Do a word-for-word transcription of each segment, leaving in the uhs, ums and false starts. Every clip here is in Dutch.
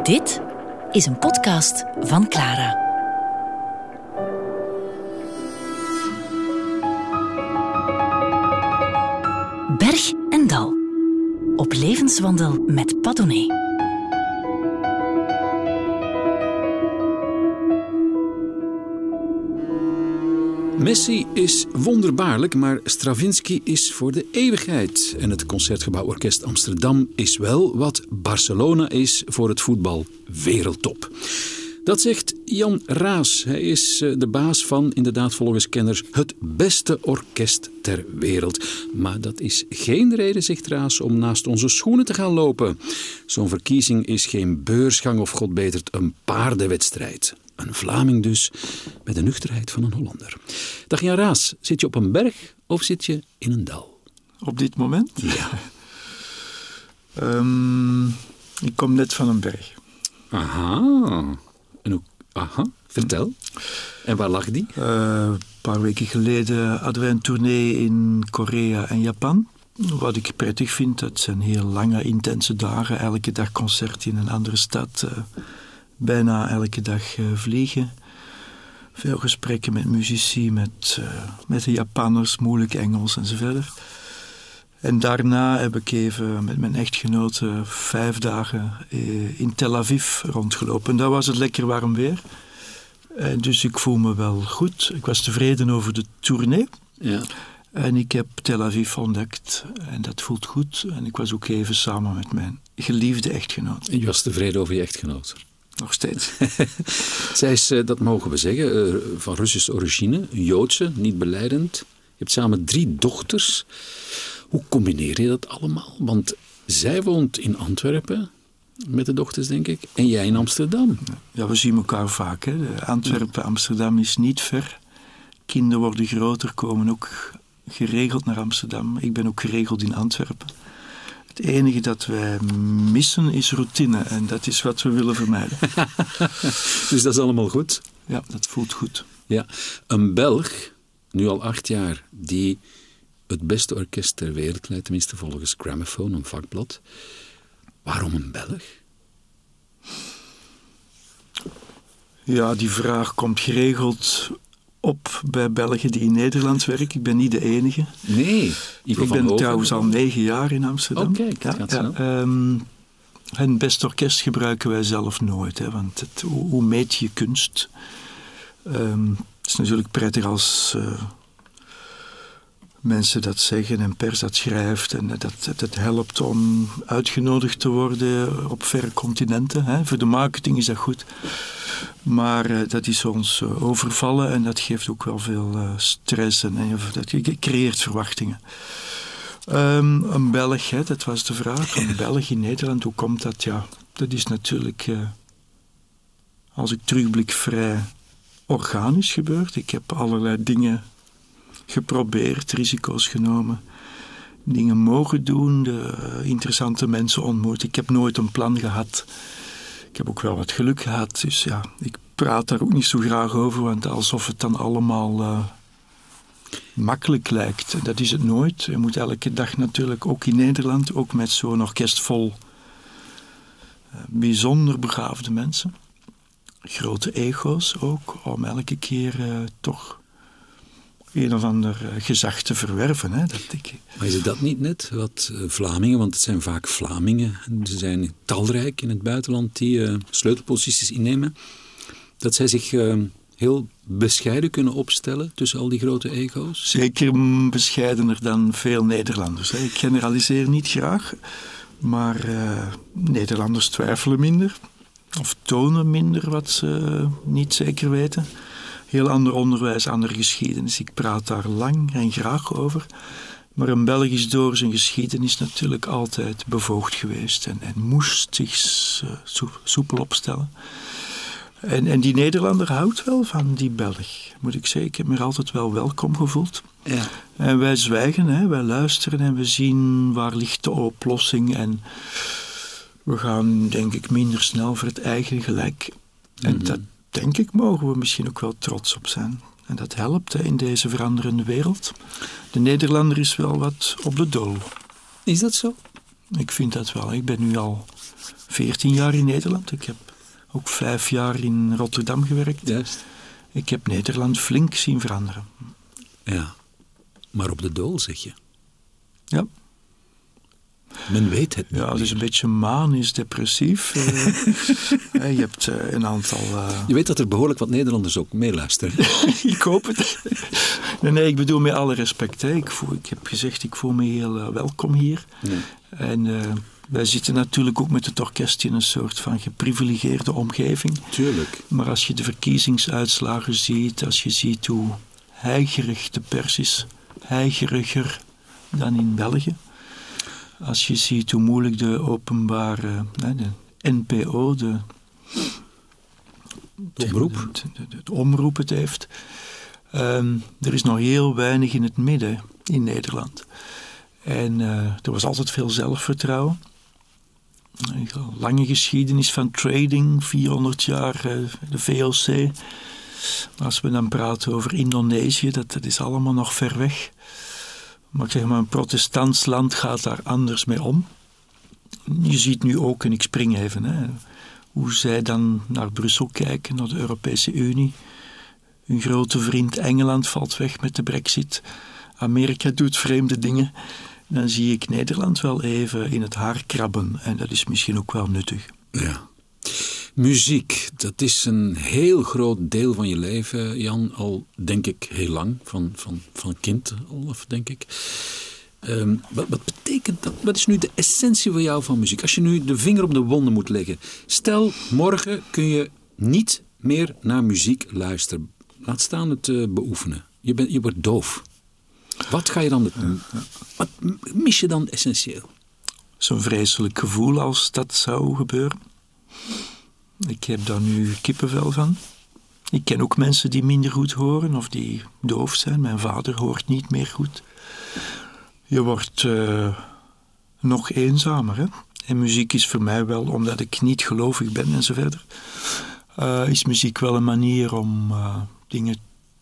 Dit is een podcast van Clara. Berg en Dal. Op levenswandel met Padone. Messi is wonderbaarlijk, maar Stravinsky is voor de eeuwigheid. En het Concertgebouworkest Amsterdam is wel wat Barcelona is voor het voetbal wereldtop. Dat zegt Jan Raas. Hij is de baas van, inderdaad volgens kenners, het beste orkest ter wereld. Maar dat is geen reden, zegt Raas, om naast onze schoenen te gaan lopen. Zo'n verkiezing is geen beursgang of god betert een paardenwedstrijd. Een Vlaming dus, met de nuchterheid van een Hollander. Dag Jan Raas, zit je op een berg of zit je in een dal? Op dit moment? Ja. um, ik kom net van een berg. Aha. En hoe, aha, vertel. En waar lag die? Uh, een paar weken geleden hadden wij een tournee in Korea en Japan. Wat ik prettig vind, dat zijn heel lange, intense dagen. Elke dag concert in een andere stad. Uh, bijna elke dag uh, vliegen. Veel gesprekken met muzici, met, uh, met de Japanners, moeilijk Engels enzovoort. En daarna heb ik even met mijn echtgenote vijf dagen uh, in Tel Aviv rondgelopen. En daar was het lekker warm weer. En dus ik voel me wel goed. Ik was tevreden over de tournee. Ja. En ik heb Tel Aviv ontdekt. En dat voelt goed. En ik was ook even samen met mijn geliefde echtgenoot. En je was tevreden over je echtgenoot? Nog steeds. Zij is, dat mogen we zeggen, van Russische origine, Joodse, niet belijdend. Je hebt samen drie dochters. Hoe combineer je dat allemaal? Want zij woont in Antwerpen, met de dochters denk ik, en jij in Amsterdam. Ja, we zien elkaar vaak. Hè. Antwerpen, Amsterdam is niet ver. Kinderen worden groter, komen ook geregeld naar Amsterdam. Ik ben ook geregeld in Antwerpen. Het enige dat wij missen is routine. En dat is wat we willen vermijden. Dus dat is allemaal goed? Ja, dat voelt goed. Ja. Een Belg, nu al acht jaar, die het beste orkest ter wereld leidt, tenminste volgens Gramophone, een vakblad. Waarom een Belg? Ja, die vraag komt geregeld op bij Belgen die in Nederland werken. Ik ben niet de enige. Nee. Ik ben Hoven. trouwens al negen jaar in Amsterdam. Oh, kijk, dat gaat ja, ja, um, het beste orkest gebruiken wij zelf nooit. Hè, want het, hoe, hoe meet je kunst? Um, het is natuurlijk prettig als uh, mensen dat zeggen en pers dat schrijft. En dat, dat het helpt om uitgenodigd te worden op verre continenten. Hè. Voor de marketing is dat goed. Maar uh, dat is ons uh, overvallen en dat geeft ook wel veel uh, stress en, en dat creëert verwachtingen. Um, een Belg, hè, dat was de vraag. Een Belg in Nederland, hoe komt dat? Ja, dat is natuurlijk, uh, als ik terugblik, vrij organisch gebeurd. Ik heb allerlei dingen geprobeerd, risico's genomen, dingen mogen doen, de, uh, interessante mensen ontmoet. Ik heb nooit een plan gehad. Ik heb ook wel wat geluk gehad, dus ja, ik praat daar ook niet zo graag over, want alsof het dan allemaal uh, makkelijk lijkt. Dat is het nooit. Je moet elke dag natuurlijk, ook in Nederland, ook met zo'n orkest vol uh, bijzonder begaafde mensen. Grote ego's ook, om elke keer uh, toch een of ander uh, gezag te verwerven. Hè, dat ik... Maar is het dat niet net, wat uh, Vlamingen, want het zijn vaak Vlamingen, ze zijn talrijk in het buitenland die uh, sleutelposities innemen, dat zij zich uh, heel bescheiden kunnen opstellen tussen al die grote ego's? Zeker bescheidener dan veel Nederlanders. Hè. Ik generaliseer niet graag, maar uh, Nederlanders twijfelen minder of tonen minder wat ze niet zeker weten. Heel ander onderwijs, andere geschiedenis. Ik praat daar lang en graag over. Maar een Belg is door zijn geschiedenis natuurlijk altijd bevoogd geweest en, en moest zich so, soepel opstellen. En, en die Nederlander houdt wel van die Belg, moet ik zeggen. Ik heb me er altijd wel welkom gevoeld. Ja. En wij zwijgen, hè, wij luisteren en we zien waar ligt de oplossing. En we gaan, denk ik, minder snel voor het eigen gelijk. En mm-hmm. dat, denk ik, mogen we misschien ook wel trots op zijn. En dat helpt hè, in deze veranderende wereld. De Nederlander is wel wat op de dool. Is dat zo? Ik vind dat wel. Ik ben nu al veertien jaar in Nederland. Ik heb ook vijf jaar in Rotterdam gewerkt. Juist. Ik heb Nederland flink zien veranderen. Ja, maar op de dool, zeg je. Ja. Men weet het niet. Ja, dus een beetje manisch depressief. uh, je hebt uh, een aantal... Uh... Je weet dat er behoorlijk wat Nederlanders ook meeluisteren. Ik hoop het. Nee, nee, ik bedoel met alle respect. Hè. Ik, voel, ik heb gezegd, ik voel me heel uh, welkom hier. Ja. En uh, wij zitten natuurlijk ook met het orkest in een soort van geprivilegeerde omgeving. Tuurlijk. Maar als je de verkiezingsuitslagen ziet, als je ziet hoe heigerig de pers is, heigeriger dan in België. Als je ziet hoe moeilijk de openbare, de N P O, de, de omroep. De, de, de, de omroep het heeft. Um, er is nog heel weinig in het midden in Nederland. En uh, er was altijd veel zelfvertrouwen. Een lange geschiedenis van trading, vierhonderd jaar uh, de V O C. Als we dan praten over Indonesië, dat, dat is allemaal nog ver weg. Maar ik zeg maar, een protestants land gaat daar anders mee om. Je ziet nu ook, en ik spring even, hè, hoe zij dan naar Brussel kijken, naar de Europese Unie. Hun grote vriend Engeland valt weg met de Brexit. Amerika doet vreemde dingen. Dan zie ik Nederland wel even in het haar krabben. En dat is misschien ook wel nuttig. Ja. Muziek, dat is een heel groot deel van je leven, Jan. Al denk ik heel lang, van, van, van kind al, denk ik. Um, wat, wat betekent dat? Wat is nu de essentie voor jou van muziek? Als je nu de vinger op de wonden moet leggen. Stel, morgen kun je niet meer naar muziek luisteren. Laat staan het uh, beoefenen. Je, bent, je wordt doof. Wat ga je dan doen? Wat mis je dan essentieel? Zo'n vreselijk gevoel als dat zou gebeuren. Ik heb daar nu kippenvel van. Ik ken ook mensen die minder goed horen of die doof zijn. Mijn vader hoort niet meer goed. Je wordt uh, nog eenzamer. Hè? En muziek is voor mij wel, omdat ik niet gelovig ben en zo verder, uh, is muziek wel een manier om uh, dingen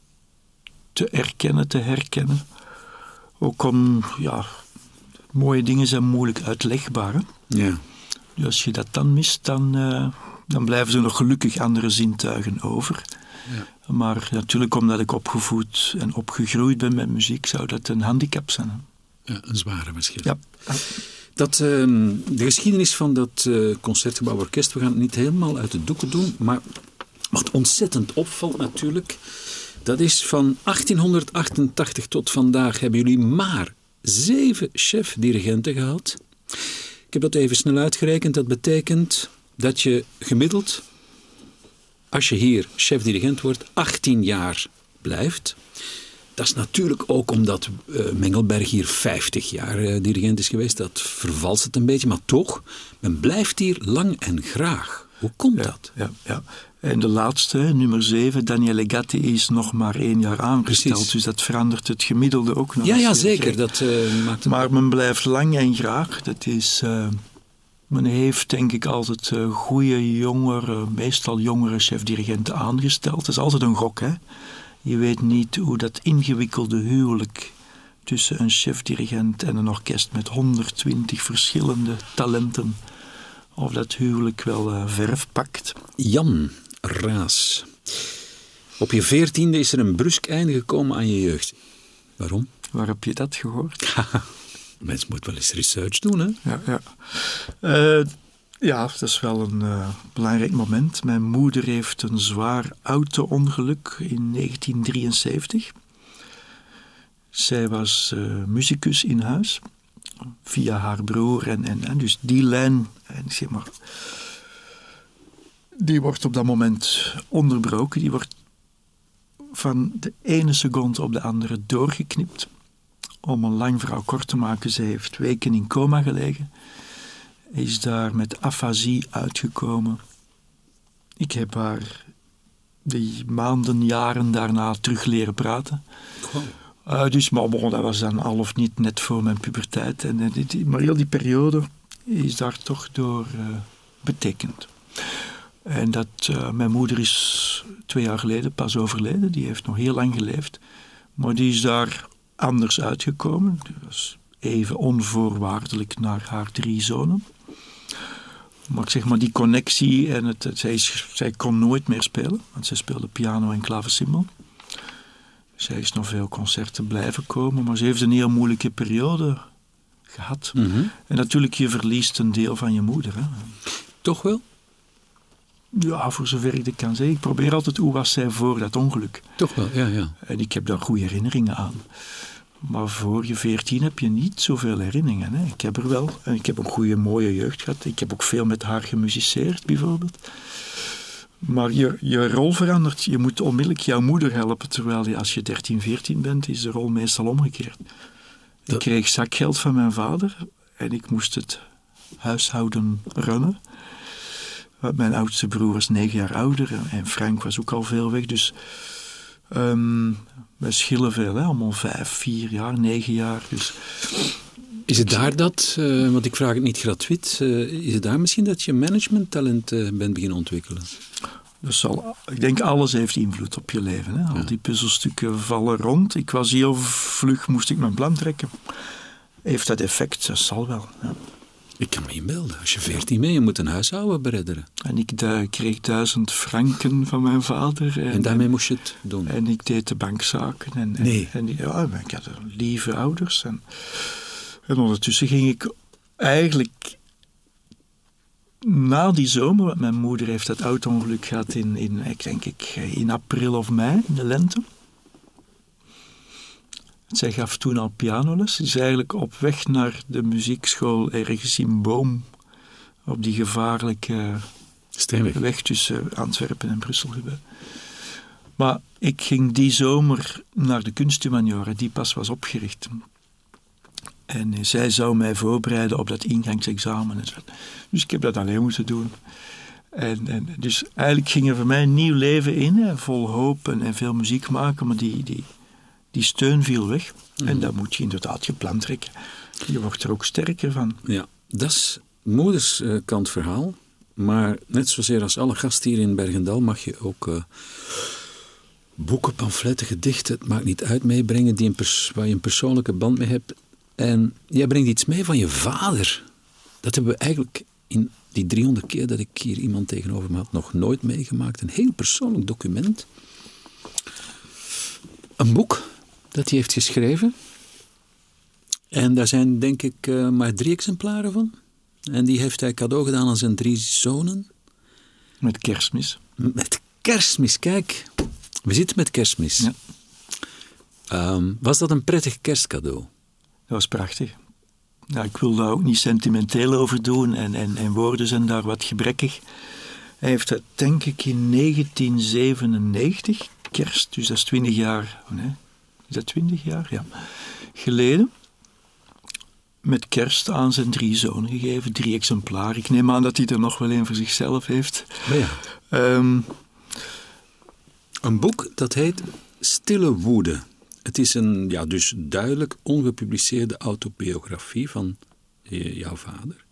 te erkennen, te herkennen. Ook om, ja, mooie dingen zijn moeilijk uitlegbaar. Hè? Ja. Dus als je dat dan mist, dan, uh, dan blijven er nog gelukkig andere zintuigen over. Ja. Maar natuurlijk, omdat ik opgevoed en opgegroeid ben met muziek, zou dat een handicap zijn. Hè? Ja, een zware misschien. Ja. Dat, uh, de geschiedenis van dat uh, Concertgebouworkest, we gaan het niet helemaal uit de doeken doen, maar wat ontzettend opvalt natuurlijk, dat is van achttienhonderdachtentachtig tot vandaag hebben jullie maar zeven chef-dirigenten gehad. Ik heb dat even snel uitgerekend. Dat betekent dat je gemiddeld, als je hier chef-dirigent wordt, achttien jaar blijft. Dat is natuurlijk ook omdat uh, Mengelberg hier vijftig jaar uh, dirigent is geweest. Dat vervalst het een beetje, maar toch, men blijft hier lang en graag. Hoe komt ja, dat? Ja, ja. En de laatste, nummer zeven, Daniele Gatti, is nog maar één jaar aangesteld. Precies. Dus dat verandert het gemiddelde ook nog. Ja, ja zeker. Dat, uh, maakt het... Maar men blijft lang en graag. Dat is, uh, men heeft denk ik altijd uh, goede jongere, meestal jongere chef-dirigenten aangesteld. Dat is altijd een gok, hè. Je weet niet hoe dat ingewikkelde huwelijk tussen een chef-dirigent en een orkest met honderdtwintig verschillende talenten, of dat huwelijk wel uh, verf pakt. Jan Raas. Op je veertiende is er een brusk einde gekomen aan je jeugd. Waarom? Waar heb je dat gehoord? Mens moet wel eens research doen, hè? Ja, ja. Uh, ja, dat is wel een uh, belangrijk moment. Mijn moeder heeft een zwaar auto-ongeluk in negentien drieënzeventig. Zij was uh, muzikus in huis, via haar broer. En, en, en dus die lijn, en zeg maar, die wordt op dat moment onderbroken. Die wordt van de ene seconde op de andere doorgeknipt. Om een lang verhaal kort te maken, ze heeft weken in coma gelegen. Is daar met afasie uitgekomen. Ik heb haar die maanden, jaren daarna terug leren praten. Wow. Uh, dus, maar bon, dat was dan al of niet net voor mijn puberteit. En, uh, die, maar heel die periode is daar toch door uh, betekend. En dat, uh, mijn moeder is twee jaar geleden pas overleden. Die heeft nog heel lang geleefd. Maar die is daar anders uitgekomen. Die was even onvoorwaardelijk naar haar drie zonen. Maar ik zeg maar, die connectie en het, het, zij, is, zij kon nooit meer spelen, want zij speelde piano en klavecimbal. Zij is nog veel concerten blijven komen, maar ze heeft een heel moeilijke periode gehad. Mm-hmm. En natuurlijk, je verliest een deel van je moeder. Hè. Toch wel? Ja, voor zover ik dat kan zeggen. Ik probeer altijd, hoe was zij voor dat ongeluk? Toch wel, ja, ja. En ik heb daar goede herinneringen aan. Maar voor je veertien heb je niet zoveel herinneringen. Hè. Ik heb er wel. En ik heb een goede, mooie jeugd gehad. Ik heb ook veel met haar gemusiceerd, bijvoorbeeld. Maar je, je rol verandert. Je moet onmiddellijk jouw moeder helpen. Terwijl je, als je dertien, veertien bent, is de rol meestal omgekeerd. Dat... Ik kreeg zakgeld van mijn vader. En ik moest het huishouden runnen. Mijn oudste broer was negen jaar ouder. En Frank was ook al veel weg. Dus... Um, wij schillen veel, hè? Allemaal vijf, vier jaar, negen jaar. Dus... Is het daar dat, uh, want ik vraag het niet gratuit, uh, is het daar misschien dat je managementtalent uh, bent beginnen ontwikkelen? Dat zal, ik denk alles heeft invloed op je leven. Hè? Al ja. die puzzelstukken vallen rond. Ik was heel vlug, moest ik mijn plan trekken. Heeft dat effect? Dat zal wel. Ja. Ik kan me inbeelden. Als je veertien bent, je moet een huishouden beredderen. En ik du- kreeg duizend franken van mijn vader. En, en daarmee moest je het doen? En ik deed de bankzaken. En, nee. En, en, ja, ik had lieve ouders. En, en ondertussen ging ik eigenlijk... Na die zomer, want mijn moeder heeft dat auto-ongeluk gehad in, in, ik denk ik, in april of mei, in de lente. Zij gaf toen al pianoles. Ze is eigenlijk op weg naar de muziekschool ergens in Boom, op die gevaarlijke Steenweg. weg tussen Antwerpen en Brussel gebeurd. Maar ik ging die zomer naar de kunsthumaniora, die pas was opgericht. En zij zou mij voorbereiden op dat ingangsexamen. Dus ik heb dat alleen moeten doen. En, en dus eigenlijk ging er voor mij een nieuw leven in, hè, vol hoop en, en veel muziek maken, maar die... die Die steun viel weg. Mm. En dan moet je inderdaad je plan trekken. Je wordt er ook sterker van. Ja, dat is moederskant uh, verhaal. Maar net zozeer als alle gasten hier in Bergendal mag je ook uh, boeken, pamfletten, gedichten, het maakt niet uit, meebrengen die een pers- waar je een persoonlijke band mee hebt. En jij brengt iets mee van je vader. Dat hebben we eigenlijk in die driehonderd keer dat ik hier iemand tegenover me had nog nooit meegemaakt. Een heel persoonlijk document. Een boek dat hij heeft geschreven. En daar zijn denk ik uh, maar drie exemplaren van. En die heeft hij cadeau gedaan aan zijn drie zonen. Met Kerstmis. Met Kerstmis, kijk. We zitten met Kerstmis. Ja. Um, was dat een prettig kerstcadeau? Dat was prachtig. Ja, ik wil daar ook niet sentimenteel over doen. En, en, en woorden zijn daar wat gebrekkig. Hij heeft dat denk ik in negentien zevenennegentig... kerst, dus dat is twintig jaar, nee, is dat twintig jaar? Ja, geleden, met kerst aan zijn drie zonen gegeven, drie exemplaren. Ik neem aan dat hij er nog wel een voor zichzelf heeft. Oh ja. Um, een boek dat heet Stille Woede. Het is een, ja, dus duidelijk ongepubliceerde autobiografie van uh, jouw vader.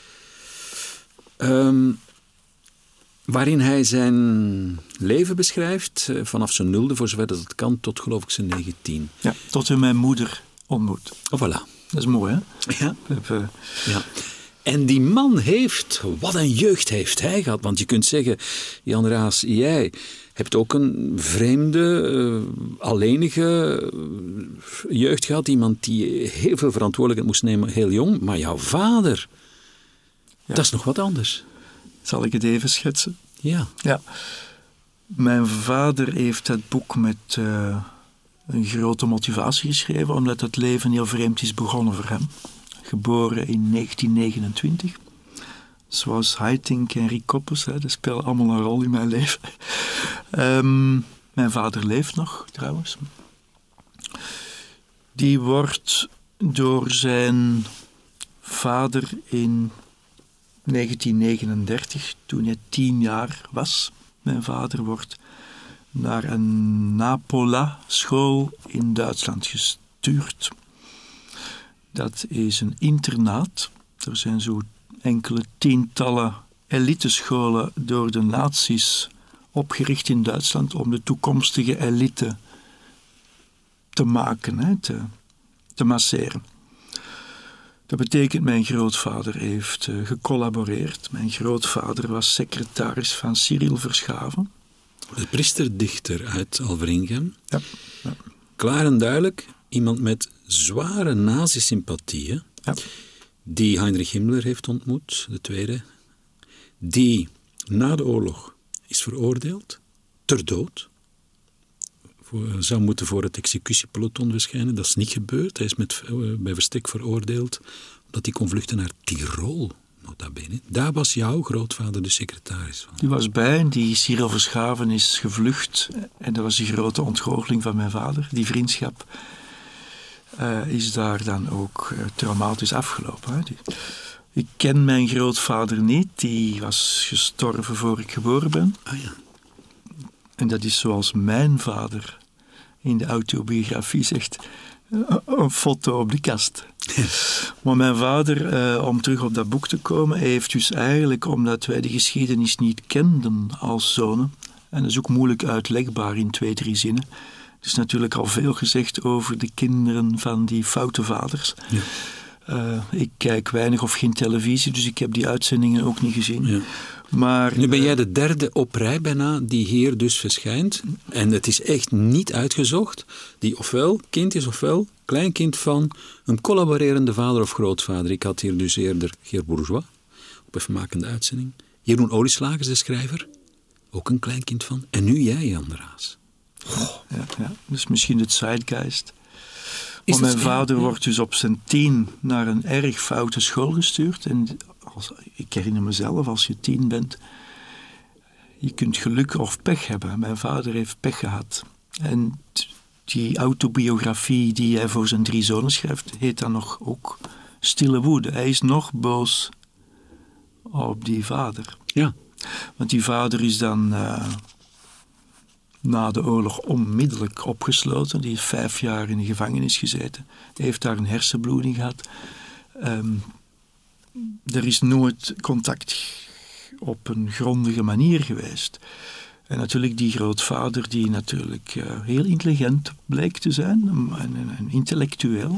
Um, Waarin hij zijn leven beschrijft, vanaf zijn nulde, voor zover dat het kan, tot geloof ik zijn negentien. Ja, tot hij mijn moeder ontmoet. Oh, voilà. Dat is mooi, hè? Ja. Heb, uh... ja. En die man heeft, wat een jeugd heeft hij gehad. Want je kunt zeggen, Jan Raas, jij hebt ook een vreemde, uh, alleenige uh, jeugd gehad. Iemand die heel veel verantwoordelijkheid moest nemen, heel jong. Maar jouw vader, ja. Dat is nog wat anders. Zal ik het even schetsen? Ja. Ja. Mijn vader heeft dat boek met uh, een grote motivatie geschreven, omdat het leven heel vreemd is begonnen voor hem. Geboren in negentien negenentwintig. Zoals Haitink en Rick Koppes, hè, dat spelen allemaal een rol in mijn leven. Um, mijn vader leeft nog, trouwens. Die wordt door zijn vader in negentien negenendertig, toen hij tien jaar was. Mijn vader wordt naar een Napola-school in Duitsland gestuurd. Dat is een internaat. Er zijn zo enkele tientallen elitescholen door de nazi's opgericht in Duitsland om de toekomstige elite te maken, hè, te, te masseren. Dat betekent, mijn grootvader heeft uh, gecollaboreerd. Mijn grootvader was secretaris van Cyril Verschaven. De priesterdichter uit Alveringem. Ja, ja. Klaar en duidelijk, iemand met zware nazi-sympathieën, Ja. die Heinrich Himmler heeft ontmoet, de tweede, die na de oorlog is veroordeeld, ter dood. Voor, zou moeten voor het executiepeloton verschijnen. Dat is niet gebeurd. Hij is met, bij verstek veroordeeld omdat hij kon vluchten naar Tirol. Nota bene. Daar was jouw grootvader de secretaris van. Die was bij en die Cyril Verschaven is gevlucht. En dat was die grote ontgoocheling van mijn vader. Die vriendschap uh, is daar dan ook uh, traumatisch afgelopen. Hè. Die, ik ken mijn grootvader niet. Die was gestorven voor ik geboren ben. Ah ja. En dat is zoals mijn vader in de autobiografie zegt, een foto op de kast. Maar mijn vader, eh, om terug op dat boek te komen, heeft dus eigenlijk, omdat wij de geschiedenis niet kenden als zonen, en dat is ook moeilijk uitlegbaar in twee, drie zinnen. Er is natuurlijk al veel gezegd over de kinderen van die foute vaders. Ja. Uh, ik kijk weinig of geen televisie, dus ik heb die uitzendingen ook niet gezien. Ja. Maar, nu ben jij de derde op rij bijna die hier dus verschijnt. En het is echt niet uitgezocht. Die ofwel kind is ofwel kleinkind van een collaborerende vader of grootvader. Ik had hier dus eerder Geert Bourgeois op een vermakende uitzending. Jeroen Olieslagers, de schrijver. Ook een kleinkind van. En nu jij, Jan de Raas. Oh. Ja, ja, dus misschien het zeitgeist. Is Maar mijn het... vader wordt dus op zijn tien naar een erg foute school gestuurd. En als, ik herinner mezelf, als je tien bent, je kunt geluk of pech hebben. Mijn vader heeft pech gehad. En die autobiografie die hij voor zijn drie zonen schrijft, heet dan nog ook Stille Woede. Hij is nog boos op die vader. Ja. Want die vader is dan uh, na de oorlog onmiddellijk opgesloten. Die is vijf jaar in de gevangenis gezeten. Hij heeft daar een hersenbloeding gehad. Um, er is nooit contact op een grondige manier geweest. En natuurlijk die grootvader die natuurlijk uh, heel intelligent bleek te zijn. En, en, en intellectueel.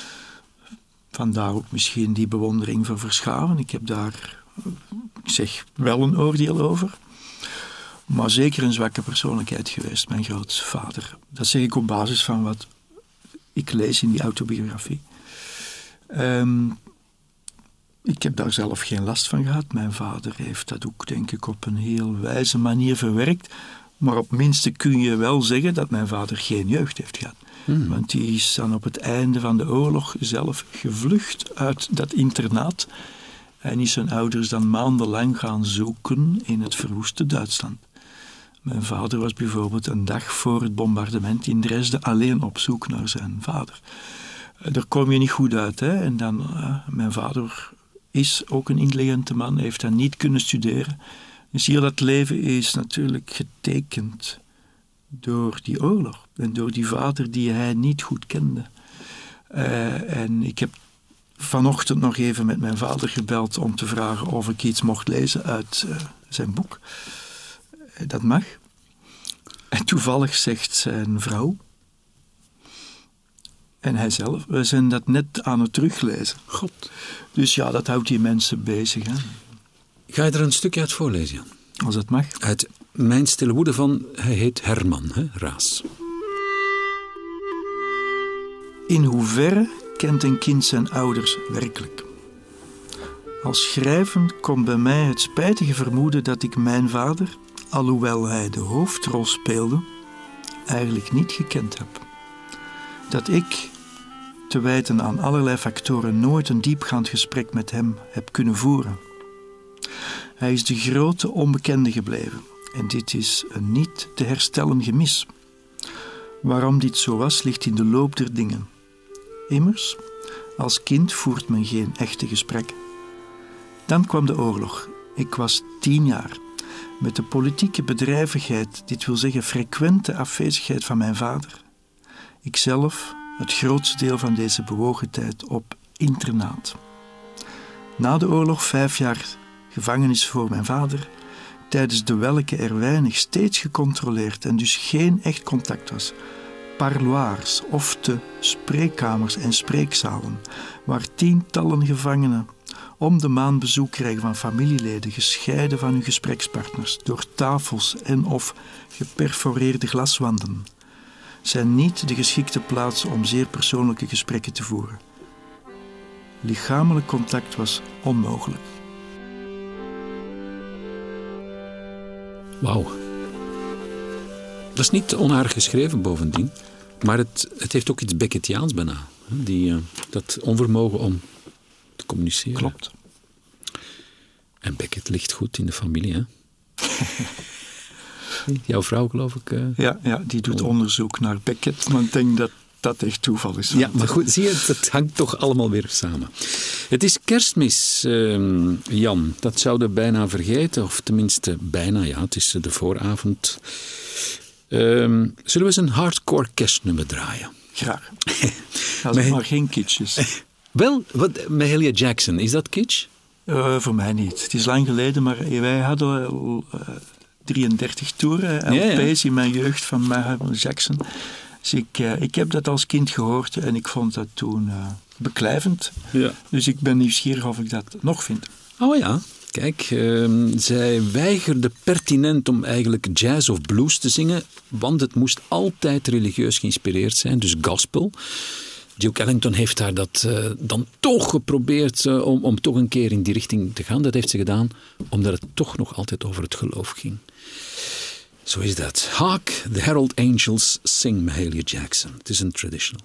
Vandaar ook misschien die bewondering voor Verschaven. Ik heb daar, ik zeg, wel een oordeel over. Maar zeker een zwakke persoonlijkheid geweest, mijn grootvader. Dat zeg ik op basis van wat ik lees in die autobiografie. Um, ik heb daar zelf geen last van gehad. Mijn vader heeft dat ook, denk ik, op een heel wijze manier verwerkt. Maar op minste kun je wel zeggen dat mijn vader geen jeugd heeft gehad. Hmm. Want die is dan op het einde van de oorlog zelf gevlucht uit dat internaat. En is zijn ouders dan maandenlang gaan zoeken in het verwoeste Duitsland. Mijn vader was bijvoorbeeld een dag voor het bombardement in Dresden alleen op zoek naar zijn vader. Daar kom je niet goed uit. Hè? En dan, uh, mijn vader is ook een intelligente man, heeft dan niet kunnen studeren. Dus hier dat leven is natuurlijk getekend door die oorlog. En door die vader die hij niet goed kende. Uh, en ik heb vanochtend nog even met mijn vader gebeld om te vragen of ik iets mocht lezen uit uh, zijn boek. Uh, dat mag. En toevallig zegt zijn vrouw en hij zelf, we zijn dat net aan het teruglezen. God. Dus ja, dat houdt die mensen bezig. Hè? Ga je er een stukje uit voorlezen, Jan? Als het mag. Uit Mijn Stille Woede van, hij heet Herman, hè? Raas. In hoeverre kent een kind zijn ouders werkelijk? Als schrijvend komt bij mij het spijtige vermoeden dat ik mijn vader, alhoewel hij de hoofdrol speelde, eigenlijk niet gekend heb. Dat ik, te wijten aan allerlei factoren, nooit een diepgaand gesprek met hem heb kunnen voeren. Hij is de grote onbekende gebleven en dit is een niet te herstellen gemis. Waarom dit zo was, ligt in de loop der dingen. Immers, als kind voert men geen echte gesprekken. Dan kwam de oorlog. Ik was tien jaar. Met de politieke bedrijvigheid, dit wil zeggen frequente afwezigheid van mijn vader. Ikzelf, het grootste deel van deze bewogen tijd, op internaat. Na de oorlog vijf jaar gevangenis voor mijn vader, tijdens de welke er weinig steeds gecontroleerd en dus geen echt contact was. parloirs of de spreekkamers en spreekzalen, waar tientallen gevangenen om de maand bezoek krijgen van familieleden, gescheiden van hun gesprekspartners, door tafels en of geperforeerde glaswanden, zijn niet de geschikte plaatsen om zeer persoonlijke gesprekken te voeren. Lichamelijk contact was onmogelijk. Wauw. Dat is niet onaardig geschreven bovendien, maar het, het heeft ook iets Beckettiaans bijna. Die, uh, dat onvermogen om te communiceren. Klopt. En Beckett ligt goed in de familie, hè? Jouw vrouw, geloof ik. Uh... Ja, ja, die doet onderzoek naar Beckett, maar ik denk dat dat echt toeval is. Ja, maar goed, zie je, het hangt toch allemaal weer samen. Het is Kerstmis, uh, Jan. Dat zouden we bijna vergeten, of tenminste bijna, ja, het is de vooravond. Uh, zullen we eens een hardcore kerstnummer draaien? Graag. Als het maar geen kitsch is. Wel, wat, Mahalia Jackson, is dat kitsch? Uh, voor mij niet. Het is lang geleden, maar wij hadden al uh, drieëndertig toeren, L P's ja, ja. in mijn jeugd van Mahalia Jackson. Dus ik, uh, ik heb dat als kind gehoord en ik vond dat toen uh, beklijvend. Ja. Dus ik ben nieuwsgierig of ik dat nog vind. Oh ja, kijk, uh, zij weigerde pertinent om eigenlijk jazz of blues te zingen, want het moest altijd religieus geïnspireerd zijn, dus gospel. Duke Ellington heeft haar dat uh, dan toch geprobeerd uh, om, om toch een keer in die richting te gaan. Dat heeft ze gedaan, omdat het toch nog altijd over het geloof ging. Zo is dat. Hark, the Herald Angels sing Mahalia Jackson. Het is een traditional.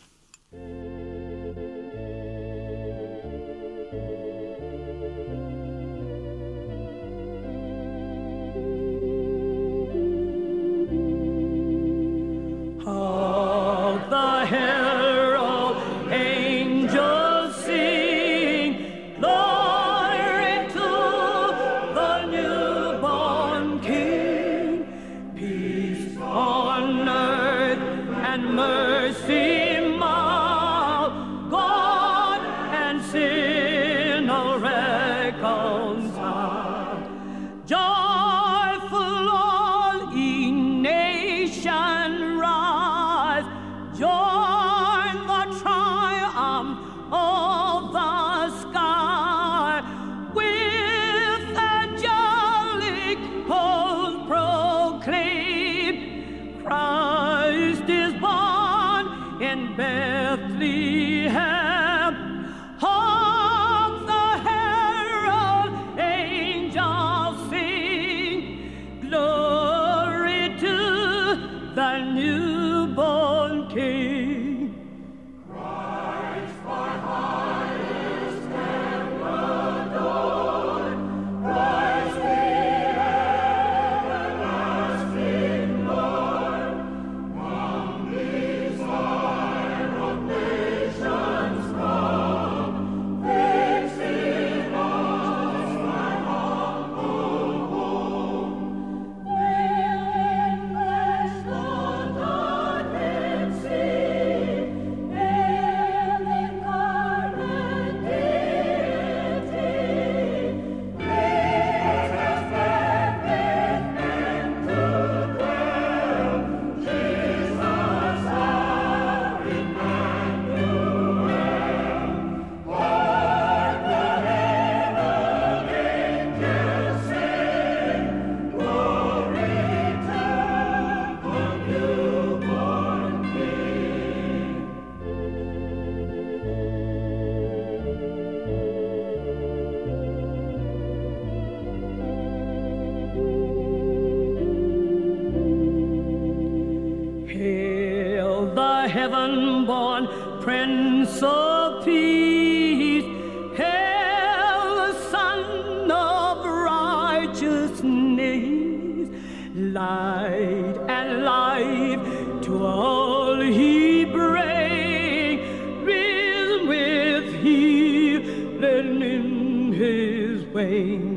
heaven-born Prince of Peace, hail the Son of Righteousness, light and life to all he brings, risen with healing in his wing.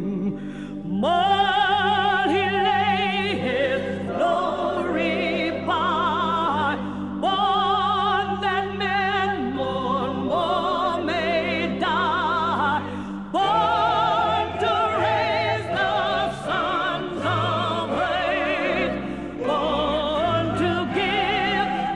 While he lay his glory by, born that men one more may die, born to raise the sons of faith, born to give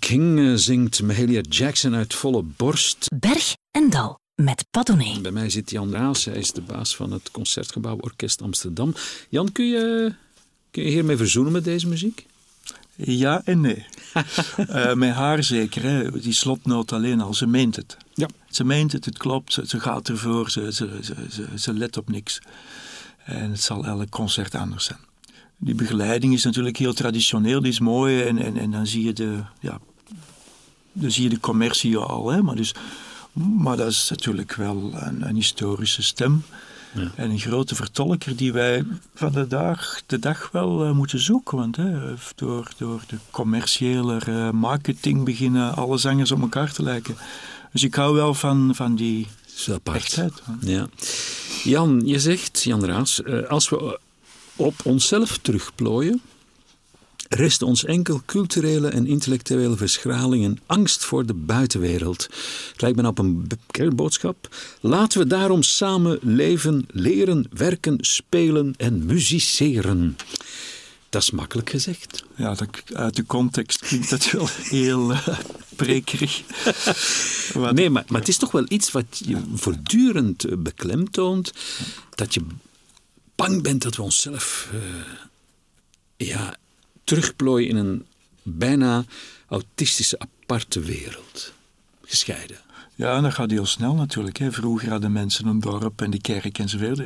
King uh, zingt Mahalia Jackson uit volle borst. Berg en Dal met Padone. Bij mij zit Jan Raas, hij is de baas van het Concertgebouw Orkest Amsterdam. Jan, kun je, kun je hiermee verzoenen met deze muziek? Ja en nee. uh, met haar zeker, hè. Die slotnoot alleen al, ze meent het. Ja. Ze meent het, het klopt, ze, ze gaat ervoor, ze, ze, ze, ze, ze let op niks. En het zal elk concert anders zijn. Die begeleiding is natuurlijk heel traditioneel, die is mooi en, en, en dan zie je de, ja, dan zie je de commercie al. Hè. Maar, dus, maar dat is natuurlijk wel een, een historische stem. Ja. En een grote vertolker die wij van de dag, de dag wel uh, moeten zoeken. Want hè, door, door de commerciële uh, marketing beginnen alle zangers op elkaar te lijken. Dus ik hou wel van, van die echtheid. Ja. Jan, je zegt, Jan Raas, uh, als we op onszelf terugplooien, rest ons enkel culturele en intellectuele verschraling en angst voor de buitenwereld. Het lijkt me op een kerkboodschap. Laten we daarom samen leven, leren, werken, spelen en musiceren. Dat is makkelijk gezegd. Ja, dat, uit de context klinkt dat wel heel uh, prekerig. Wat... Nee, maar, maar het is toch wel iets wat je voortdurend beklemtoont. Dat je bang bent dat we onszelf uh, ja, terugplooien in een bijna autistische aparte wereld. Gescheiden. Ja, en dat gaat heel snel natuurlijk. Hè. Vroeger hadden mensen een dorp en de kerk enzovoort.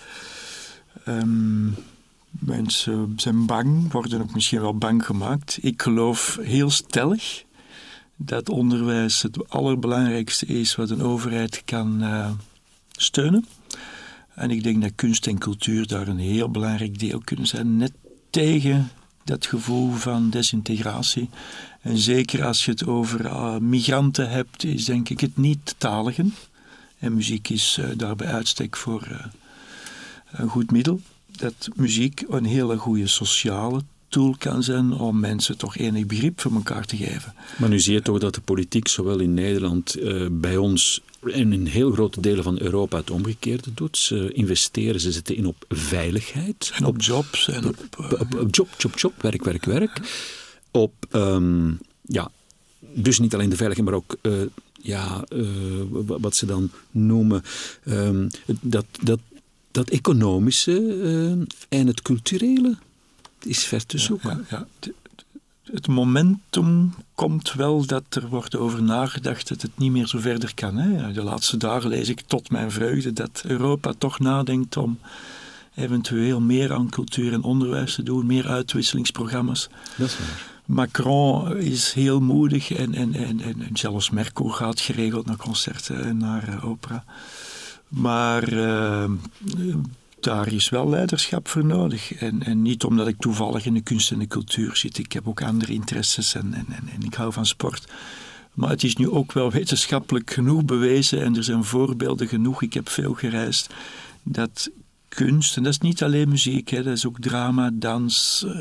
Um, mensen zijn bang, worden ook misschien wel bang gemaakt. Ik geloof heel stellig dat onderwijs het allerbelangrijkste is wat een overheid kan uh, steunen. En ik denk dat kunst en cultuur daar een heel belangrijk deel kunnen zijn. Net tegen dat gevoel van desintegratie. En zeker als je het over uh, migranten hebt, is denk ik het niet-taligen. En muziek is uh, daar bij uitstek voor uh, een goed middel. Dat muziek een hele goede sociale tool kan zijn om mensen toch enig begrip voor elkaar te geven. Maar nu zie je toch dat de politiek zowel in Nederland, uh, bij ons en in heel grote delen van Europa het omgekeerde doet. Ze investeren, ze zetten in op veiligheid. En op jobs. En op, op, op, op job, job, job, werk, werk, werk. Op, um, ja, dus niet alleen de veiligheid, maar ook, uh, ja, uh, wat ze dan noemen, um, dat, dat, dat economische uh, en het culturele is ver te zoeken. Ja, ja, ja. Het momentum komt wel dat er wordt over nagedacht dat het niet meer zo verder kan. Hè? De laatste dagen lees ik tot mijn vreugde dat Europa toch nadenkt om eventueel meer aan cultuur en onderwijs te doen, meer uitwisselingsprogramma's. Dat is waar. Macron is heel moedig en, en, en, en zelfs Merkel gaat geregeld naar concerten en naar uh, opera. Maar uh, daar is wel leiderschap voor nodig. En, en niet omdat ik toevallig in de kunst en de cultuur zit. Ik heb ook andere interesses en, en, en, en ik hou van sport. Maar het is nu ook wel wetenschappelijk genoeg bewezen en er zijn voorbeelden genoeg. Ik heb veel gereisd. Dat kunst, en dat is niet alleen muziek, hè, dat is ook drama, dans. Uh,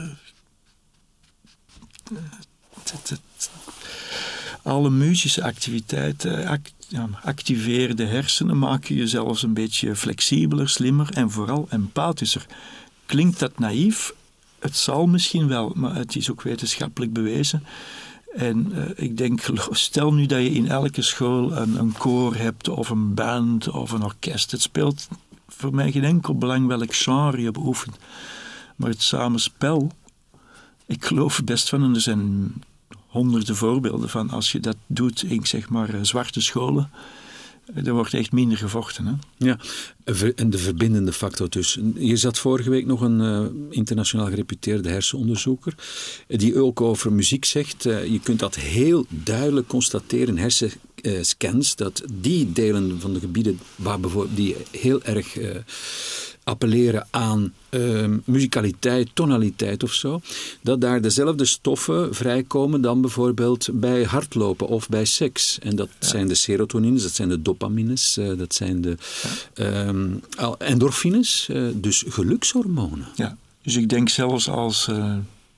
het, het, alle muzische activiteiten act, ja, activeren de hersenen, maken je zelfs een beetje flexibeler, slimmer en vooral empathischer. Klinkt dat naïef? Het zal misschien wel, maar het is ook wetenschappelijk bewezen. En uh, ik denk, stel nu dat je in elke school een, een koor hebt of een band of een orkest. Het speelt voor mij geen enkel belang welk genre je beoefent. Maar het samenspel, ik geloof er best van, en er zijn honderden voorbeelden van, als je dat doet in, zeg maar, zwarte scholen, er wordt echt minder gevochten. Hè? Ja, en de verbindende factor dus. Je zat vorige week nog een uh, internationaal gereputeerde hersenonderzoeker, die ook over muziek zegt, uh, je kunt dat heel duidelijk constateren in hersenscans, dat die delen van de gebieden waar bijvoorbeeld die heel erg uh, appelleren aan uh, muzikaliteit, tonaliteit of zo, dat daar dezelfde stoffen vrijkomen dan bijvoorbeeld bij hardlopen of bij seks. En dat ja. zijn de serotonines, dat zijn de dopamines, uh, dat zijn de ja. um, endorfines, uh, dus gelukshormonen. Ja, dus ik denk zelfs als uh,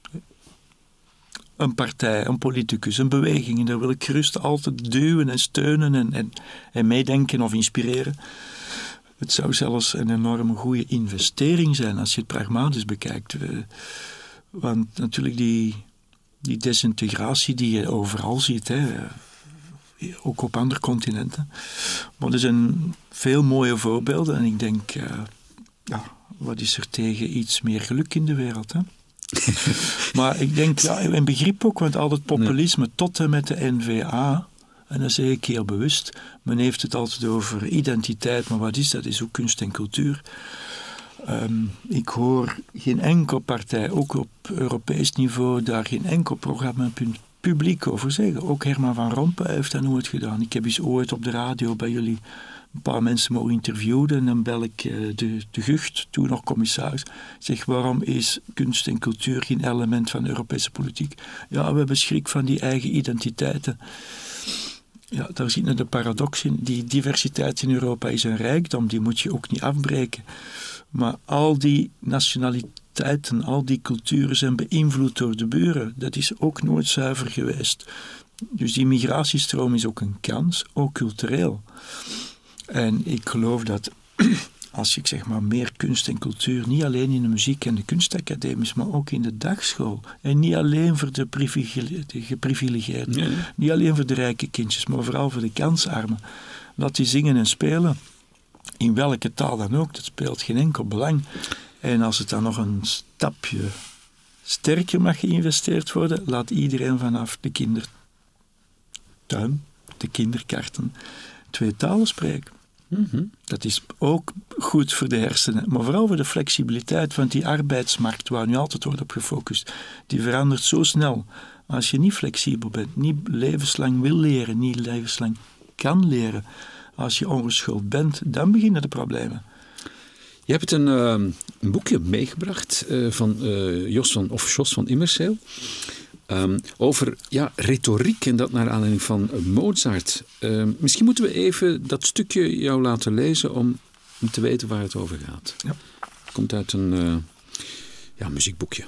een partij, een politicus, een beweging, en daar wil ik gerust altijd duwen en steunen en, en, en meedenken of inspireren. Het zou zelfs een enorme goede investering zijn als je het pragmatisch bekijkt. Want natuurlijk die die desintegratie die je overal ziet, hè, ook op andere continenten. Maar er zijn veel mooie voorbeelden en ik denk, uh, ja, wat is er tegen iets meer geluk in de wereld, hè? Maar ik denk, ja, een begrip ook, want al het populisme nee. tot en met de N V A, en dat zeg ik heel bewust, men heeft het altijd over identiteit, maar wat is dat? Dat is ook kunst en cultuur. Um, ik hoor geen enkel partij, ook op Europees niveau, daar geen enkel programma publiek over zeggen. Ook Herman van Rompuy heeft dat nooit gedaan. Ik heb eens ooit op de radio bij jullie een paar mensen mogen interviewen en dan bel ik uh, de, de Gucht, toen nog commissaris. Zeg, waarom is kunst en cultuur geen element van de Europese politiek? Ja, we hebben schrik van die eigen identiteiten. Ja, daar zit de paradox in. Die diversiteit in Europa is een rijkdom, die moet je ook niet afbreken. Maar al die nationaliteiten, al die culturen zijn beïnvloed door de buren. Dat is ook nooit zuiver geweest. Dus die migratiestroom is ook een kans, ook cultureel. En ik geloof dat als ik zeg maar meer kunst en cultuur, niet alleen in de muziek- en de kunstacademies, maar ook in de dagschool. En niet alleen voor de, privile- de geprivilegeerden, nee. niet alleen voor de rijke kindjes, maar vooral voor de kansarmen. Laat die zingen en spelen. In welke taal dan ook, dat speelt geen enkel belang. En als het dan nog een stapje sterker mag geïnvesteerd worden, laat iedereen vanaf de kindertuin, de kinderkarten, twee talen spreken. Mm-hmm. Dat is ook goed voor de hersenen, maar vooral voor de flexibiliteit, want die arbeidsmarkt waar nu altijd wordt op gefocust, die verandert zo snel. Als je niet flexibel bent, niet levenslang wil leren, niet levenslang kan leren, als je ongeschoold bent, dan beginnen de problemen. Je hebt een, uh, een boekje meegebracht uh, van uh, Jos van, of Jos van Immerseel. Um, over ja, retoriek en dat naar aanleiding van uh, Mozart. Uh, misschien moeten we even dat stukje jou laten lezen om, om te weten waar het over gaat. Ja. Het komt uit een uh, ja, muziekboekje.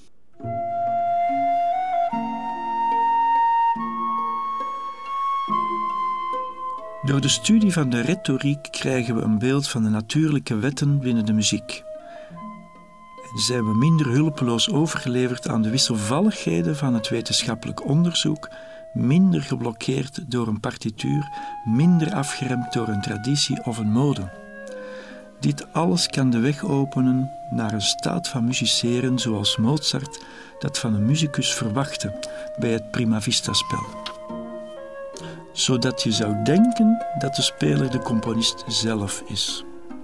Door de studie van de retoriek krijgen we een beeld van de natuurlijke wetten binnen de muziek. En zijn we minder hulpeloos overgeleverd aan de wisselvalligheden van het wetenschappelijk onderzoek, minder geblokkeerd door een partituur, minder afgeremd door een traditie of een mode. Dit alles kan de weg openen naar een staat van musiceren zoals Mozart dat van een musicus verwachtte bij het Prima Vista-spel. Zodat je zou denken dat de speler de componist zelf is.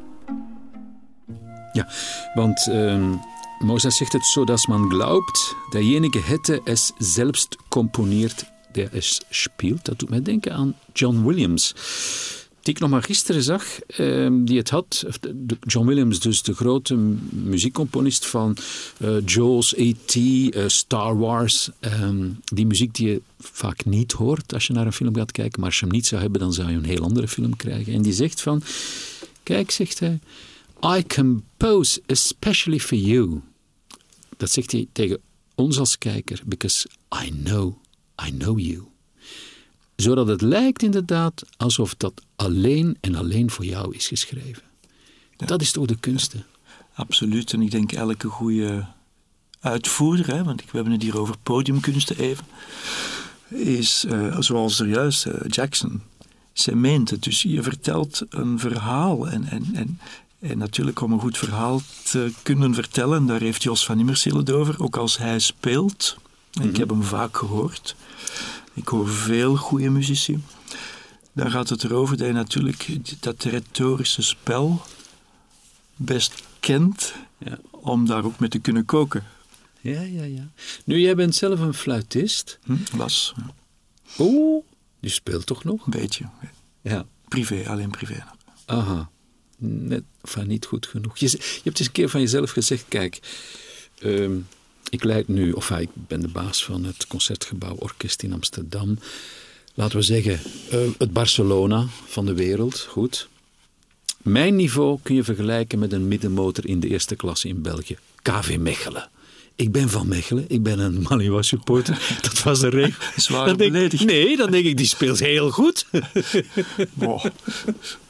Ja, want uh, Mozart zegt het zo dat man glaubt, derjenige hätte es selbst komponiert, der es spielt. Dat doet mij denken aan John Williams, die ik nog maar gisteren zag, uh, die het had. John Williams, dus de grote muziekcomponist van uh, Jaws, E T, uh, Star Wars. Um, die muziek die je vaak niet hoort als je naar een film gaat kijken. Maar als je hem niet zou hebben, dan zou je een heel andere film krijgen. En die zegt van, kijk, zegt hij, I compose especially for you. Dat zegt hij tegen ons als kijker, because I know, I know you. Zodat het lijkt inderdaad alsof dat alleen en alleen voor jou is geschreven. Ja. Dat is toch de kunst, hè? Absoluut. En ik denk elke goede uitvoerder, hè, want we hebben het hier over podiumkunsten even, is uh, zoals er juist uh, Jackson. Zij meent het. Dus je vertelt een verhaal. En, en, en, en natuurlijk om een goed verhaal te kunnen vertellen, daar heeft Jos van Immerseel het over, ook als hij speelt. En mm-hmm. Ik heb hem vaak gehoord. Ik hoor veel goede muzici. Dan gaat het erover dat je natuurlijk dat retorische spel best kent, ja, om daar ook mee te kunnen koken. Ja, ja, ja. Nu, jij bent zelf een fluitist. Hm, was. Ja. Oh, je speelt toch nog? Een beetje. Ja. Privé, alleen privé. Aha. Net, enfin, niet goed genoeg. Je, je hebt eens een keer van jezelf gezegd, kijk, um, ik leid nu, of enfin, ik ben de baas van het Concertgebouw Orkest in Amsterdam. Laten we zeggen, uh, het Barcelona van de wereld, goed. Mijn niveau kun je vergelijken met een middenmotor in de eerste klasse in België. K V Mechelen. Ik ben van Mechelen, ik ben een Malinois supporter. Dat was de regel. Zware belediging. Nee, dan denk ik, die speelt heel goed. Wow.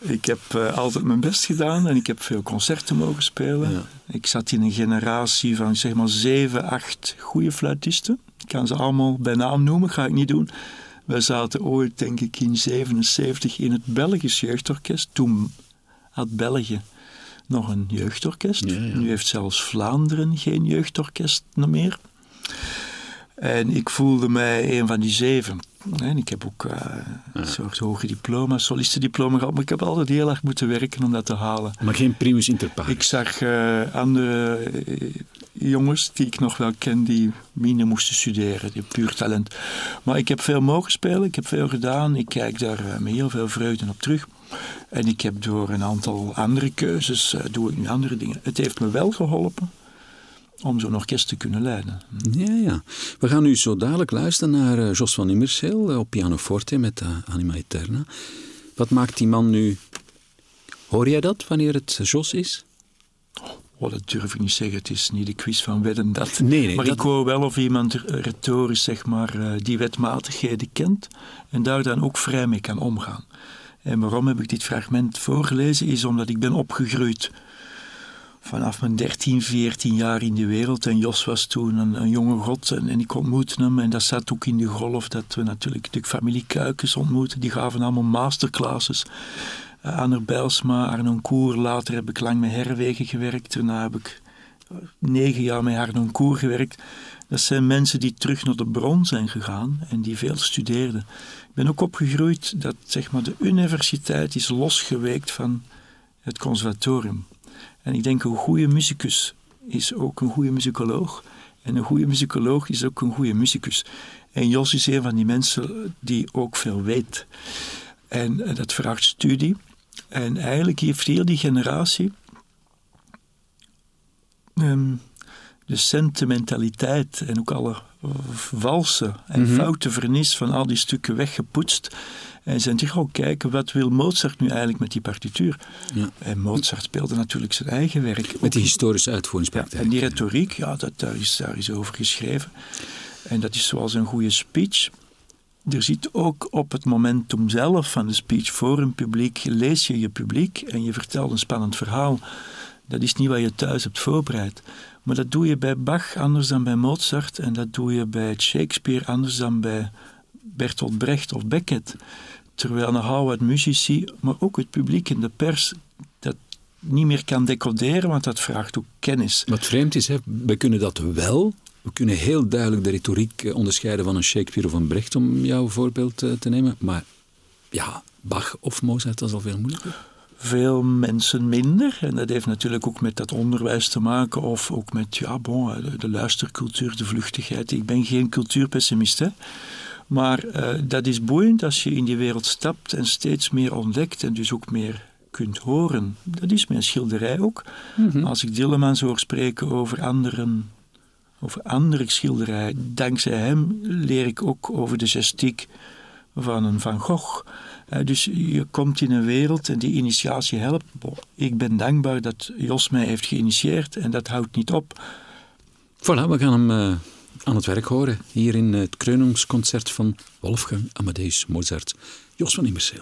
Ik heb uh, altijd mijn best gedaan en ik heb veel concerten mogen spelen. Ja. Ik zat in een generatie van zeg maar zeven, acht goede fluitisten. Ik kan ze allemaal bij naam noemen, ga ik niet doen. Wij zaten ooit, denk ik, in zevenenzeventig in het Belgisch jeugdorkest. Toen had België nog een jeugdorkest. Ja, ja. Nu heeft zelfs Vlaanderen geen jeugdorkest meer. En ik voelde mij een van die zeven. En ik heb ook uh, een soort hoge diploma, solistendiploma gehad, maar ik heb altijd heel erg moeten werken om dat te halen. Maar geen primus inter pares. Ik zag uh, andere uh, jongens die ik nog wel ken, die minder moesten studeren, die puur talent. Maar ik heb veel mogen spelen, ik heb veel gedaan, ik kijk daar uh, met heel veel vreugde op terug. En ik heb door een aantal andere keuzes, uh, doe ik nu andere dingen. Het heeft me wel geholpen om zo'n orkest te kunnen leiden. Ja, ja. We gaan nu zo dadelijk luisteren naar uh, Jos van Immerseel uh, op pianoforte met uh, Anima Eterna. Wat maakt die man nu... Hoor jij dat, wanneer het Jos is? Oh, dat durf ik niet zeggen. Het is niet de quiz van wedden dat. Nee, nee, maar dat... ik hoor wel of iemand retorisch zeg maar, uh, die wetmatigheden kent en daar dan ook vrij mee kan omgaan. En waarom heb ik dit fragment voorgelezen? Is omdat ik ben opgegroeid vanaf mijn dertien, veertien jaar in de wereld. En Jos was toen een, een jonge god en, en ik ontmoette hem. En dat zat ook in de golf dat we natuurlijk de familie Kuikens ontmoetten. Die gaven allemaal masterclasses. Uh, Anne Bijlsma, Arnon Koer. Later heb ik lang met Herwegen gewerkt. Daarna heb ik negen jaar met Arnon Koer gewerkt. Dat zijn mensen die terug naar de bron zijn gegaan en die veel studeerden. Ik ben ook opgegroeid dat zeg maar, de universiteit is losgeweekt van het conservatorium. En ik denk een goede muzikus is ook een goede muzikoloog. En een goede muzikoloog is ook een goede muzikus. En Jos is een van die mensen die ook veel weet. En dat vraagt studie. En eigenlijk heeft heel die generatie um, de sentimentaliteit en ook alle valse en mm-hmm. foute vernis van al die stukken weggepoetst. En zijn zich ook kijken, wat wil Mozart nu eigenlijk met die partituur? Ja. En Mozart speelde natuurlijk zijn eigen werk. Met die historische uitvoeringspraktijk. Ja, en die retoriek, ja, dat, daar, is, daar is over geschreven. En dat is zoals een goede speech. Er zit ook op het momentum zelf van de speech voor een publiek, lees je je publiek en je vertelt een spannend verhaal. Dat is niet wat je thuis hebt voorbereid. Maar dat doe je bij Bach anders dan bij Mozart en dat doe je bij Shakespeare anders dan bij Bertolt Brecht of Beckett. Terwijl nogal wat muzici, maar ook het publiek en de pers dat niet meer kan decoderen, want dat vraagt ook kennis. Wat vreemd is, hè? We kunnen dat wel. We kunnen heel duidelijk de retoriek onderscheiden van een Shakespeare of een Brecht, om jouw voorbeeld te nemen. Maar ja, Bach of Mozart, dat is al veel moeilijker. Veel mensen minder. En dat heeft natuurlijk ook met dat onderwijs te maken. Of ook met ja, bon, de, de luistercultuur, de vluchtigheid. Ik ben geen cultuurpessimist, hè. Maar uh, dat is boeiend als je in die wereld stapt en steeds meer ontdekt en dus ook meer kunt horen. Dat is mijn schilderij ook. Mm-hmm. Als ik Dillemans hoor spreken over anderen, over andere schilderijen, dankzij hem leer ik ook over de gestiek van een Van Gogh. Uh, dus je komt in een wereld en die initiatie helpt. Bon, ik ben dankbaar dat Jos mij heeft geïnitieerd en dat houdt niet op. Voilà, we gaan hem uh, aan het werk horen. Hier in het Krönungsconcert van Wolfgang Amadeus Mozart. Jos van Immerseel.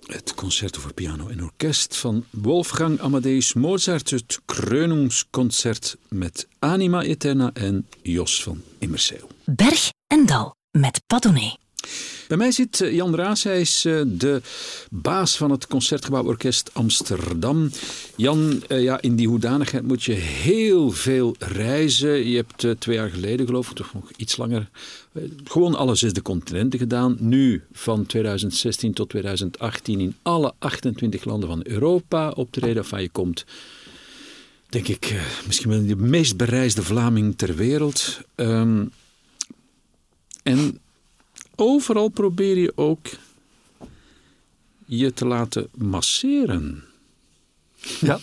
Het concerto voor piano en orkest van Wolfgang Amadeus Mozart, het Kreunungsconcert met Anima Eterna en Jos van Immerseel. Berg en Dal met Padone. Bij mij zit Jan Raas, hij is de baas van het Concertgebouworkest Amsterdam. Jan, ja, in die hoedanigheid moet je heel veel reizen. Je hebt twee jaar geleden, geloof ik, toch nog iets langer, gewoon alle zesde continenten gedaan. Nu van tweeduizend zestien tot tweeduizend achttien in alle achtentwintig landen van Europa optreden. Enfin, je komt, denk ik, misschien wel de meest bereisde Vlaming ter wereld. Um, en... Overal probeer je ook je te laten masseren. Ja.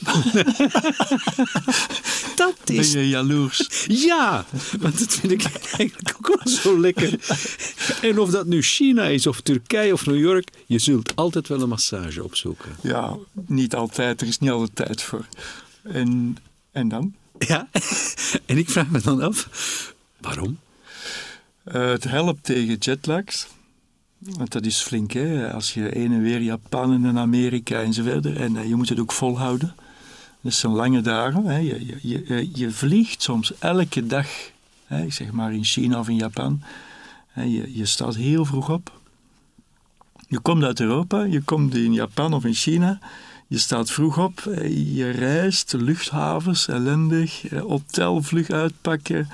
Dat is... Ben je jaloers? Ja, want dat vind ik eigenlijk ook wel zo lekker. En of dat nu China is, of Turkije, of New York, je zult altijd wel een massage opzoeken. Ja, niet altijd. Er is niet altijd tijd voor. En, en dan? Ja, en ik vraag me dan af, waarom? Uh, het helpt tegen jetlags. Want dat is flink, hè. Als je heen en weer Japan en Amerika enzovoort. En uh, je moet het ook volhouden. Dat zijn lange dagen. Hè. Je, je, je, je vliegt soms elke dag, hè, zeg maar in China of in Japan. Hè. Je, je staat heel vroeg op. Je komt uit Europa, je komt in Japan of in China. Je staat vroeg op, je reist, luchthavens, ellendig, hotel vlug uitpakken,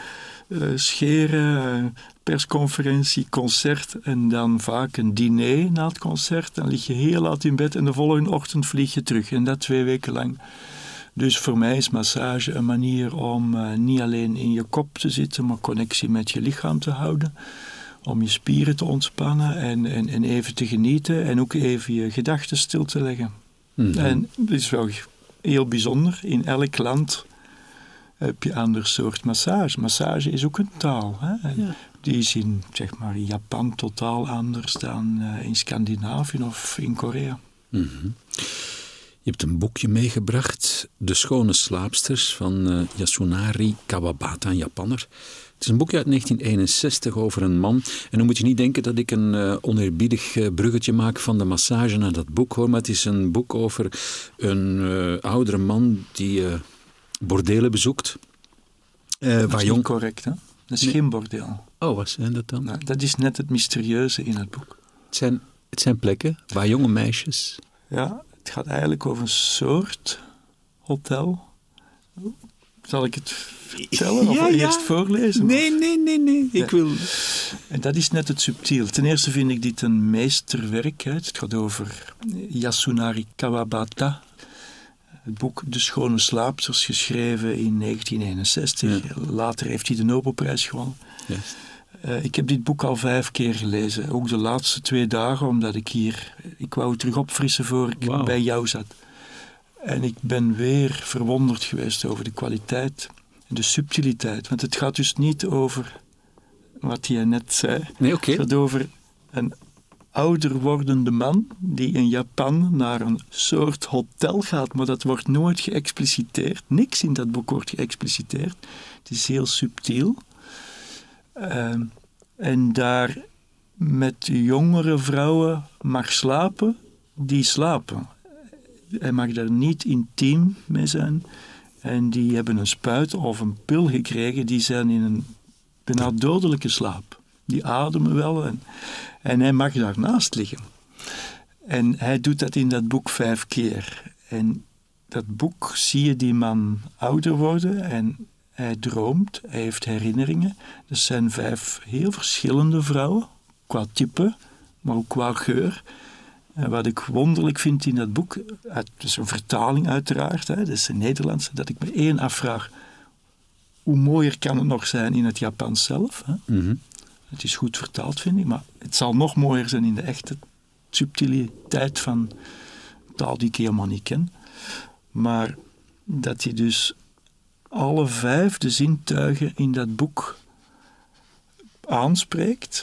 scheren, persconferentie, concert en dan vaak een diner na het concert. Dan lig je heel laat in bed en de volgende ochtend vlieg je terug. En dat twee weken lang. Dus voor mij is massage een manier om uh, niet alleen in je kop te zitten, maar connectie met je lichaam te houden. Om je spieren te ontspannen en, en, en even te genieten en ook even je gedachten stil te leggen. Mm-hmm. En dat is wel heel bijzonder. In elk land heb je een ander soort massage. Massage is ook een taal. Hè? Ja. Die is in, zeg maar, in Japan totaal anders dan uh, in Scandinavië of in Korea. Mm-hmm. Je hebt een boekje meegebracht, De Schone Slaapsters van uh, Yasunari Kawabata, een Japanner. Het is een boekje uit negentien eenenzestig over een man. En dan moet je niet denken dat ik een uh, oneerbiedig uh, bruggetje maak van de massage naar dat boek, hoor. Maar het is een boek over een uh, oudere man die uh, bordelen bezoekt. Uh, dat is jong... niet correct, hè? Dat is nee. geen bordeel. Oh, wat zijn dat dan? Nou, dat is net het mysterieuze in het boek. Het zijn, het zijn plekken waar jonge meisjes... Ja, het gaat eigenlijk over een soort hotel. Zal ik het vertellen of ja, ja. eerst voorlezen? Nee, nee, nee, nee. Ik ja. wil... En dat is net het subtiel. Ten eerste vind ik dit een meesterwerk. Hè. Het gaat over Yasunari Kawabata. Het boek De Schone Slaapsters, geschreven in negentien eenenzestig. Ja. Later heeft hij de Nobelprijs gewonnen. Yes. Uh, ik heb dit boek al vijf keer gelezen. Ook de laatste twee dagen, omdat ik hier... Ik wou het terug opfrissen voor ik wow. bij jou zat. En ik ben weer verwonderd geweest over de kwaliteit en de subtiliteit. Want het gaat dus niet over wat je net zei. Nee, okay. Het gaat over een ouder wordende man die in Japan naar een soort hotel gaat. Maar dat wordt nooit geëxpliciteerd. Niks in dat boek wordt geëxpliciteerd. Het is heel subtiel. Uh, en daar met jongere vrouwen mag slapen die slapen. Hij mag daar niet intiem mee zijn. En die hebben een spuit of een pil gekregen. Die zijn in een bijna dodelijke slaap. Die ademen wel. En, en hij mag daarnaast liggen. En hij doet dat in dat boek vijf keer. En dat boek zie je die man ouder worden. En hij droomt. Hij heeft herinneringen. Er zijn vijf heel verschillende vrouwen. Qua type, maar ook qua geur. En wat ik wonderlijk vind in dat boek, het is een vertaling uiteraard, hè, dat is een Nederlands, dat ik me één afvraag, hoe mooier kan het nog zijn in het Japans zelf? Hè? Mm-hmm. Het is goed vertaald, vind ik, maar het zal nog mooier zijn in de echte subtiliteit van taal die ik helemaal niet ken. Maar dat hij dus alle vijf de zintuigen in dat boek aanspreekt,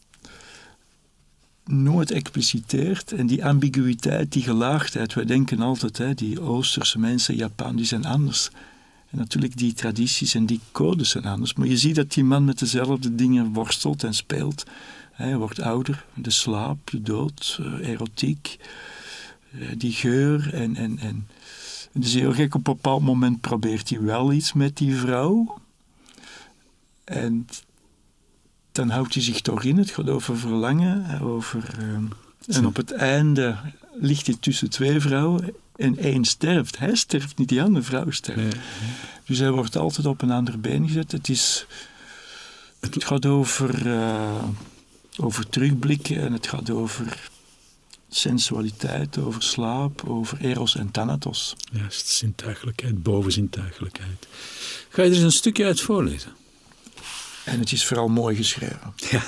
nooit expliciteert. En die ambiguïteit, die gelaagdheid, wij denken altijd, hè, die Oosterse mensen, Japan, die zijn anders. En natuurlijk die tradities en die codes zijn anders. Maar je ziet dat die man met dezelfde dingen worstelt en speelt. Hij wordt ouder, de slaap, de dood, uh, erotiek. uh, die geur. En, en, en. Het is heel gek, op een bepaald moment probeert hij wel iets met die vrouw. En dan houdt hij zich toch in. Het gaat over verlangen. Over, uh, en op het einde ligt hij tussen twee vrouwen. En één sterft. Hij sterft niet, die andere vrouw sterft. Nee, nee. Dus hij wordt altijd op een ander been gezet. Het, is, het gaat over, uh, over terugblikken. En het gaat over sensualiteit, over slaap, over eros en thanatos. Juist, zintuigelijkheid, boven zintuigelijkheid. Ga je er eens een stukje uit voorlezen? En het is vooral mooi geschreven. Ja.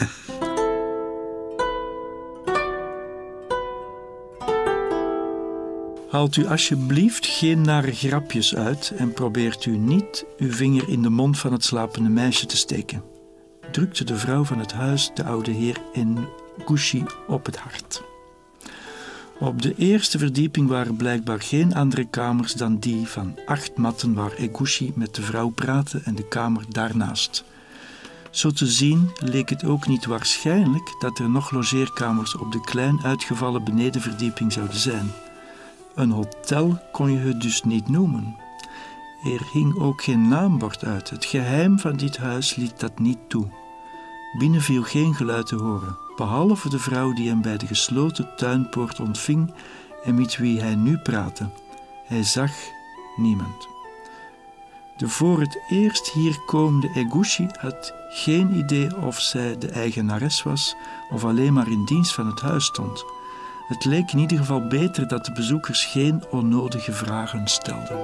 Haalt u alsjeblieft geen nare grapjes uit en probeert u niet uw vinger in de mond van het slapende meisje te steken, drukte de vrouw van het huis de oude heer Eguchi op het hart. Op de eerste verdieping waren blijkbaar geen andere kamers dan die van acht matten waar Eguchi met de vrouw praatte en de kamer daarnaast. Zo te zien leek het ook niet waarschijnlijk dat er nog logeerkamers op de klein uitgevallen benedenverdieping zouden zijn. Een hotel kon je het dus niet noemen. Er hing ook geen naambord uit. Het geheim van dit huis liet dat niet toe. Binnen viel geen geluid te horen, behalve de vrouw die hem bij de gesloten tuinpoort ontving en met wie hij nu praatte. Hij zag niemand. De voor het eerst hier komende Eguchi had geen idee of zij de eigenares was of alleen maar in dienst van het huis stond. Het leek in ieder geval beter dat de bezoekers geen onnodige vragen stelden.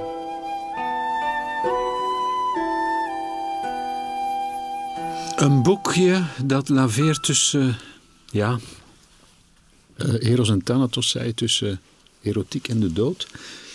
Een boekje dat laveert tussen, uh, ja, uh, eros en thanatos, zei tussen uh, erotiek en de dood.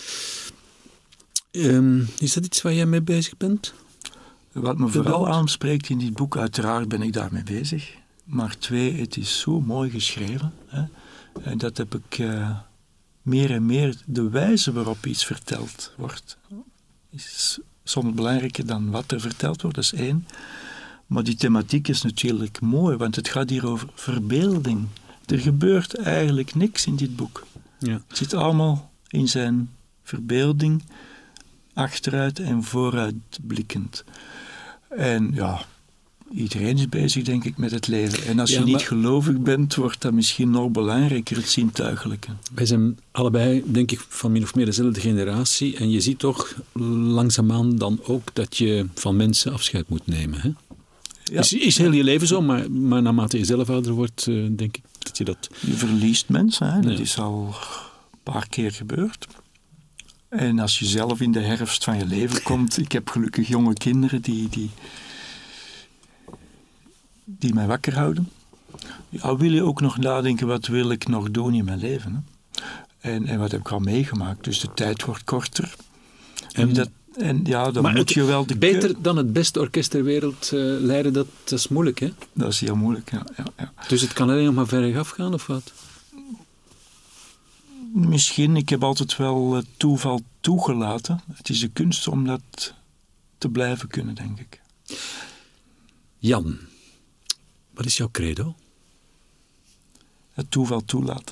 Um, is dat iets waar jij mee bezig bent? Wat me vooral aanspreekt in dit boek, uiteraard ben ik daarmee bezig. Maar twee, het is zo mooi geschreven. Hè? En dat heb ik uh, meer en meer, de wijze waarop iets verteld wordt, is soms belangrijker dan wat er verteld wordt, dat is één. Maar die thematiek is natuurlijk mooi, want het gaat hier over verbeelding. Er gebeurt eigenlijk niks in dit boek. Ja. Het zit allemaal in zijn verbeelding, achteruit en vooruit blikkend. En ja, iedereen is bezig, denk ik, met het leven. En als ja, je niet maar... gelovig bent, wordt dat misschien nog belangrijker, het zintuigelijke. Wij zijn allebei, denk ik, van min of meer dezelfde generatie. En je ziet toch langzaamaan dan ook dat je van mensen afscheid moet nemen, hè? Ja. Is, is heel je leven zo, maar, maar naarmate je zelf ouder wordt, uh, denk ik dat je dat... Je verliest mensen, hè? Dat ja. is al een paar keer gebeurd. En als je zelf in de herfst van je leven komt... Ik heb gelukkig jonge kinderen die, die, die mij wakker houden. Ja, wil je ook nog nadenken, wat wil ik nog doen in mijn leven? Hè? En, en wat heb ik al meegemaakt? Dus de tijd wordt korter. En dat... En ja, dan maar moet je wel de beter ke- dan het beste orkest ter wereld uh, leiden, dat, dat is moeilijk, hè? Dat is heel moeilijk, ja, ja, ja. Dus het kan alleen nog maar verregaaf gaan, of wat? Misschien, ik heb altijd wel uh, toeval toegelaten. Het is de kunst om dat te blijven kunnen, denk ik. Jan, wat is jouw credo? Het toeval toelaten.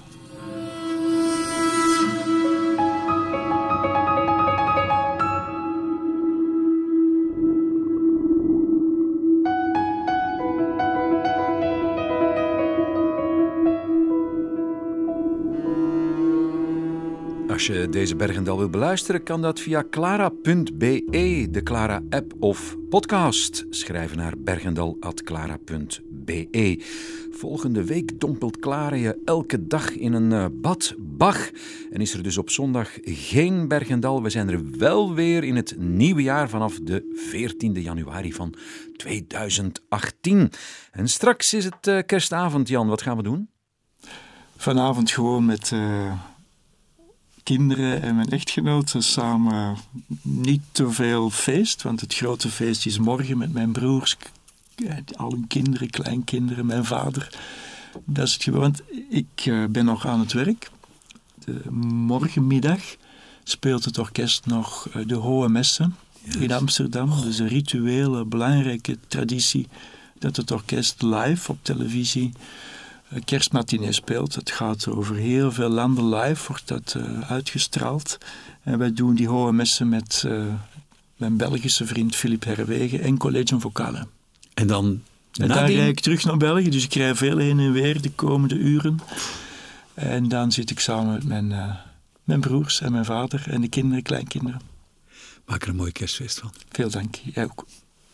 Als je deze Bergendal wil beluisteren, kan dat via clara punt b e, de Clara-app of podcast. Schrijven naar bergendal at clara punt b e. Volgende week dompelt Clara je elke dag in een uh, bad Bach. En is er dus op zondag geen Bergendal. We zijn er wel weer in het nieuwe jaar vanaf de veertiende januari van tweeduizend achttien. En straks is het uh, kerstavond, Jan. Wat gaan we doen? Vanavond gewoon met... Uh... kinderen en mijn echtgenote samen niet te veel feest, want het grote feest is morgen met mijn broers, al hun kinderen, kleinkinderen, mijn vader. Dat is het gewoon, want ik uh, ben nog aan het werk. De morgenmiddag speelt het orkest nog uh, de Hohe Messe yes. in Amsterdam. Oh. Dus een rituele, belangrijke traditie dat het orkest live op televisie kerstmatinee speelt. Het gaat over heel veel landen live, wordt dat uh, uitgestraald. En wij doen die hoge messen met uh, mijn Belgische vriend Philip Herwegen en Collegium Vocale. En dan... En dan rijd ik terug naar België, dus ik rij veel heen en weer de komende uren. En dan zit ik samen met mijn, uh, mijn broers en mijn vader en de kinderen, kleinkinderen. Maak er een mooi kerstfeest van. Veel dank, jij ook.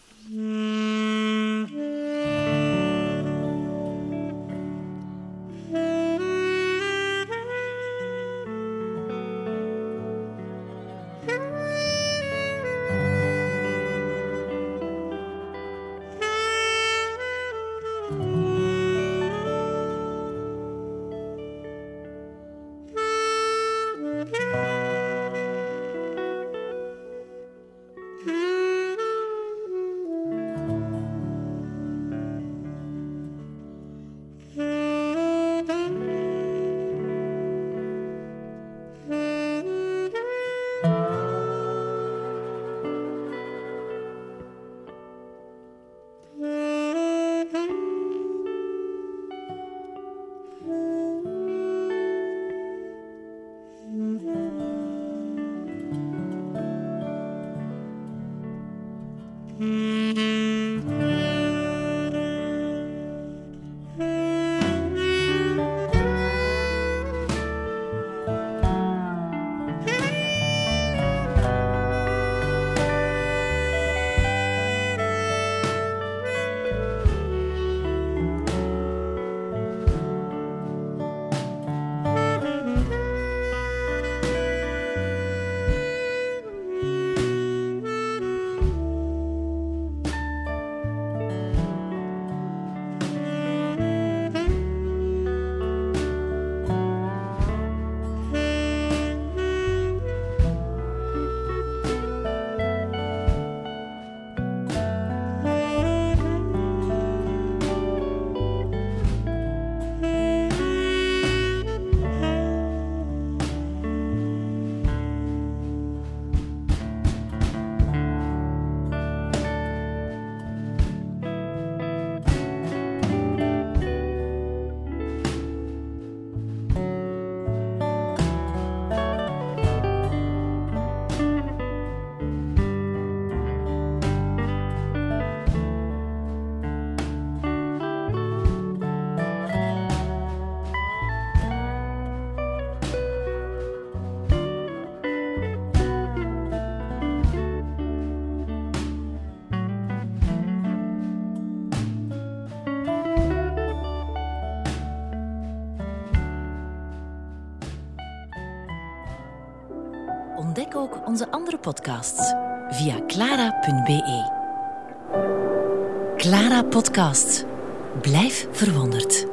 Ontdek ook onze andere podcasts via clara punt b e. Clara Podcast. Blijf verwonderd.